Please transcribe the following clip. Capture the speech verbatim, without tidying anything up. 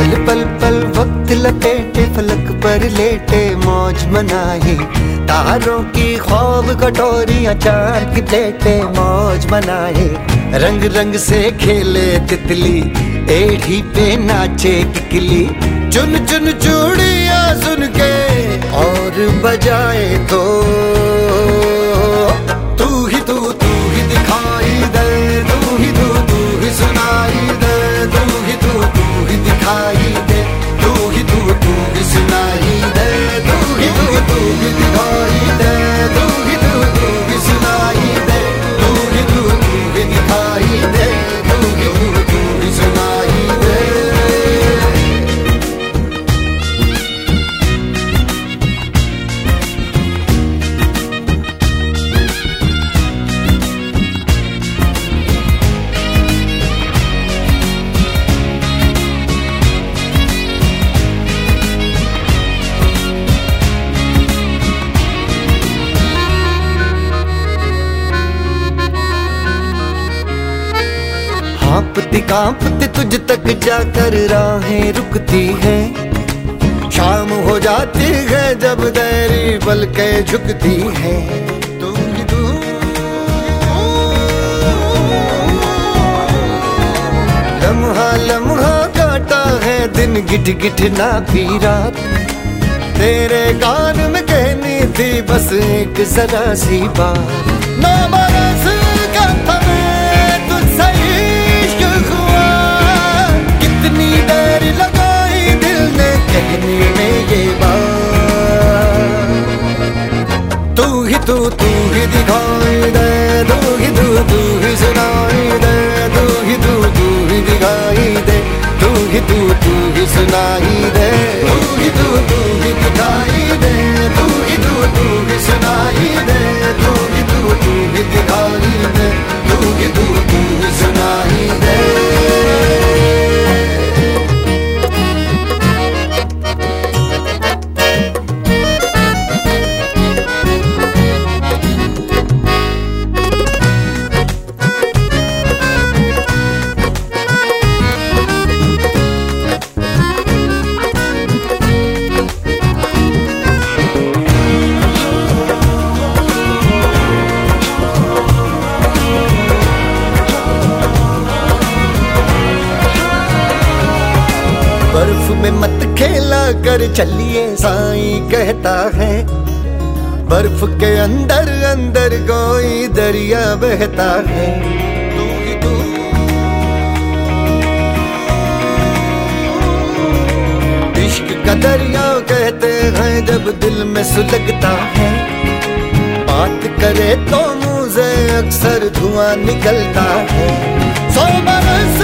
पल पल पल वक्त लपेटे फलक पर लेटे मौज मनाए, तारों की ख्वाब कटोरियां चांद की प्लेटें मौज मनाए। रंग रंग से खेले तितली एड़ी पे नाचे किकली, चुन चुन चूड़ियां सुन के और बजाए तो तू ही तू तू ही दिखाई दे, तू ही तू तू ही सुनाई दे, तू ही तू तू ही दिखाई दे, तू ही तू तू ही सुनाई दे, तू ही तू तू ही दिखाई दे, तू ही तू तू ही सुनाई दे, तू ही तू तू ही दिखाई दे, तू ही तू तू ही सुनाई दे। कांपती कांपती तुझ तक जाकर राहें रुकती है, शाम हो जाती है जब तेरी पलकें झुकती है। तू ही तू लम्हा लम्हा काटा है दिन गिठ गिठ ना पी रात, तेरे कान में कहनी थी बस एक जरा सी बात। नौ बरस का था मैं तुझसे कितनी देर लगाई दिल ने कहने में ये बात, तू ही तू तू ही दिखाई दे, तू ही तू तू ही सुनाई दे, तू ही तू तू ही दिखाई दे, तू ही तू तू ही सुनाई दे, तू ही तू तू ही दिखाई दे, तू ही तू तू ही सुनाई दे, तू ही तू तू ही दिखाई दे, तू ही तू तू ही सुनाई दे। बर्फ में मत खेला कर चलिए साईं कहता है, बर्फ के अंदर अंदर कोई दरिया बहता है। तू ही तू इश्क का दरिया कहते हैं जब दिल में सुलगता है, बात करे तो मुंह से अक्सर धुआं निकलता है। सौ बरस